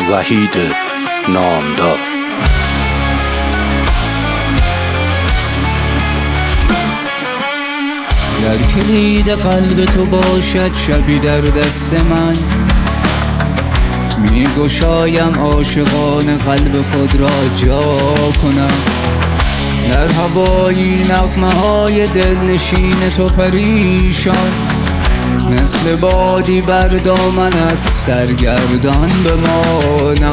وحید نامدار. گر کلید قلب تو باشد شبی در دست من، می گشایم عاشقان قلب خود را جا کنم. در هوایی نغمه های دلنشین تو پریشان، مثل بادی بر دامنت سرگردان بمانم.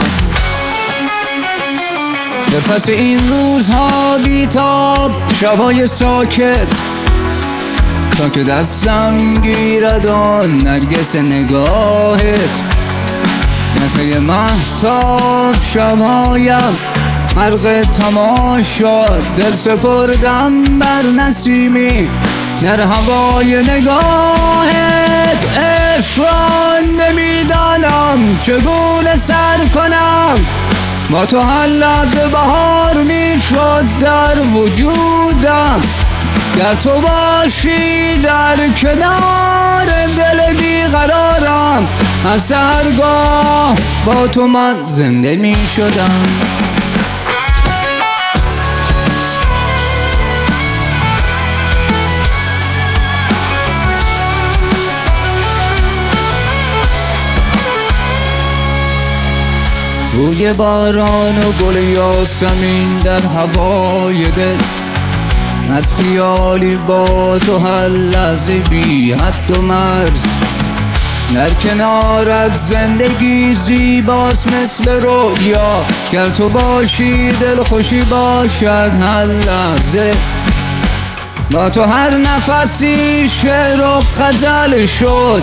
در پس این روزها بیتاب شبهای ساکت، تا که دستم گیرد آن نرگس نگاهت. نفه مهتاب شبهایم غرق تماشا، دل سپردم بر نسیمی در هوای نگاهت. عشق را نمیدانم چگونه سر کنم، با تو هر لحظه بهار میشد در وجودم. گر تو باشی در کنار دل بیقرارم، هر سحرگاه با تو من زنده می شدم. بوی باران و گل یاسمین در هوای دل، از خیالی با تو هر لحظه بی حد و مرز. در کنارت زندگی زیباست مثل رویا، گر تو باشی دل خوشی باشد هر لحظه. با تو هر نفسی شعر و غزل شد،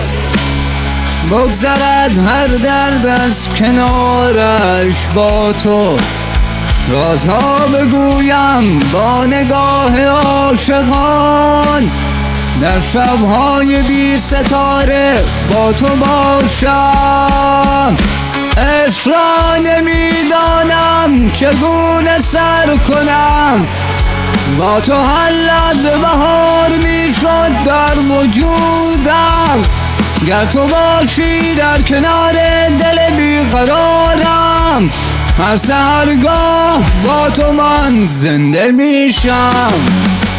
بگذرد هر درد از کنارش. با تو رازها بگویم با نگاه عاشقان، در شبهای بی ستاره با تو باشم. عشق را نمیدانم چگونه سر کنم، با تو هر لحظه بهار میشد در وجودم. گر تو باشی در کنار دل بیقرارم، هر سحرگاه با تو من زنده میشم.